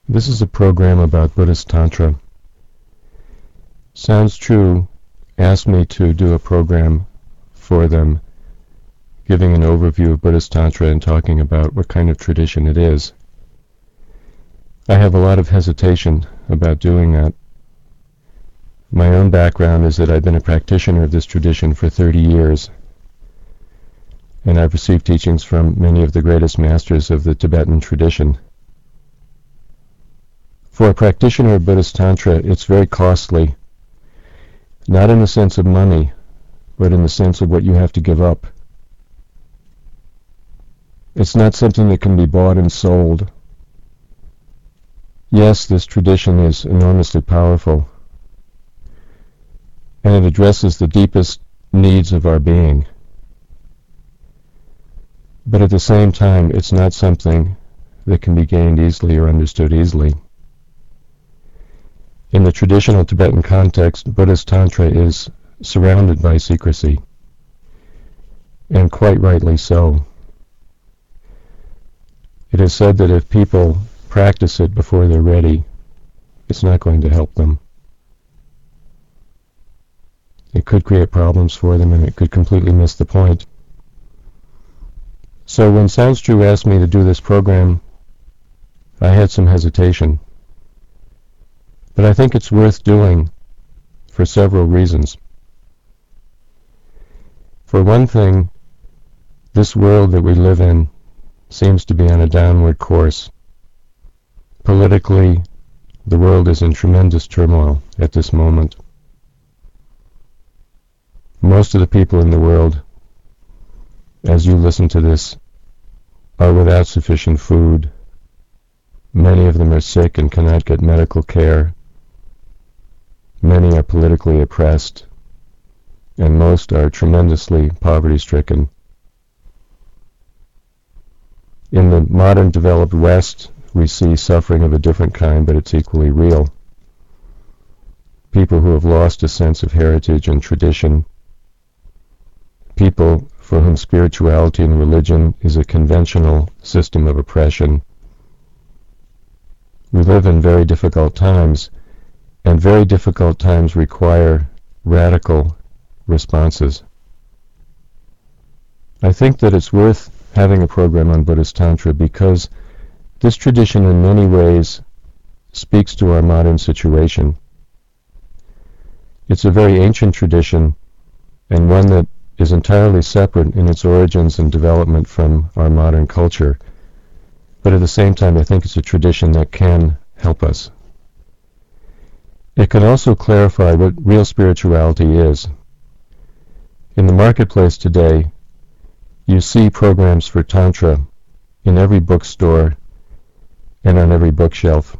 This is a program about Buddhist Tantra. Sounds True asked me to do a program for them giving an overview of Buddhist Tantra and talking about what kind of tradition it is. I have a lot of hesitation about doing that. My own background is that I've been a practitioner of this tradition for 30 years, and I've received teachings from many of the greatest masters of the Tibetan tradition. For a practitioner of Buddhist Tantra, it's very costly, not in the sense of money, but in the sense of what you have to give up. It's not something that can be bought and sold. Yes, this tradition is enormously powerful, and it addresses the deepest needs of our being. But at the same time, it's not something that can be gained easily or understood easily. In the traditional Tibetan context, Buddhist Tantra is surrounded by secrecy, and quite rightly so. It is said that if people practice it before they're ready, it's not going to help them. It could create problems for them, and it could completely miss the point. So when Sounds True asked me to do this program, I had some hesitation. But I think it's worth doing for several reasons. For one thing, this world that we live in seems to be on a downward course. Politically, the world is in tremendous turmoil at this moment. Most of the people in the world, as you listen to this, are without sufficient food. Many of them are sick and cannot get medical care. Many are politically oppressed, and most are tremendously poverty-stricken. In the modern developed West, we see suffering of a different kind, but it's equally real. People who have lost a sense of heritage and tradition. People for whom spirituality and religion is a conventional system of oppression. We live in very difficult times, and very difficult times require radical responses. I think that it's worth having a program on Buddhist Tantra because this tradition in many ways speaks to our modern situation. It's a very ancient tradition, and one that is entirely separate in its origins and development from our modern culture. But at the same time, I think it's a tradition that can help us. It can also clarify what real spirituality is. In the marketplace today, you see programs for Tantra in every bookstore and on every bookshelf.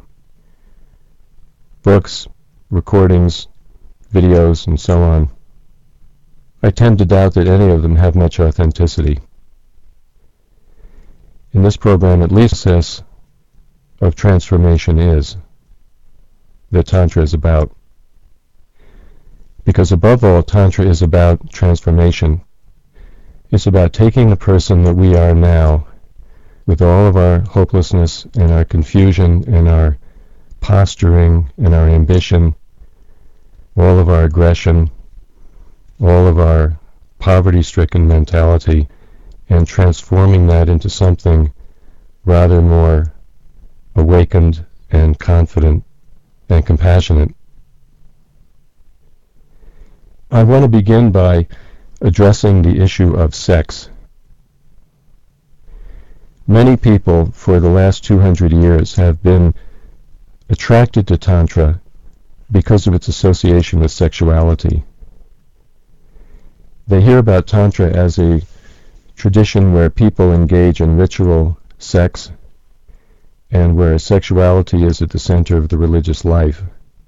Books, recordings, videos, and so on. I tend to doubt that any of them have much authenticity. In this program, at least the process of transformation is that Tantra is about. Because above all, Tantra is about transformation. It's about taking the person that we are now, with all of our hopelessness and our confusion and our posturing and our ambition, all of our aggression, all of our poverty-stricken mentality, and transforming that into something rather more awakened and confident and compassionate. I want to begin by addressing the issue of sex. Many people for the last 200 years have been attracted to Tantra because of its association with sexuality. They hear about Tantra as a tradition where people engage in ritual sex and where sexuality is at the center of the religious life.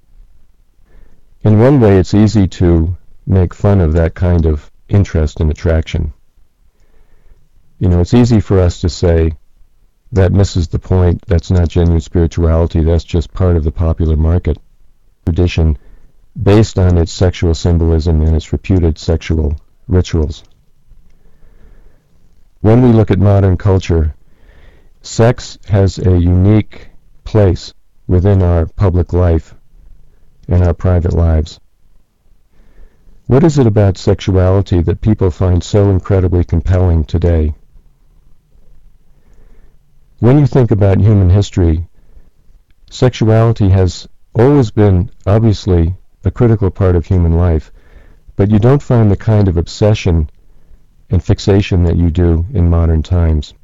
In one way, it's easy to make fun of that kind of interest and attraction. You know, it's easy for us to say, that misses the point, that's not genuine spirituality, that's just part of the popular market tradition based on its sexual symbolism and its reputed sexual rituals. When we look at modern culture, sex has a unique place within our public life and our private lives. What is it about sexuality that people find so incredibly compelling today? When you think about human history, sexuality has always been, obviously, a critical part of human life, but you don't find the kind of obsession and fixation that you do in modern times.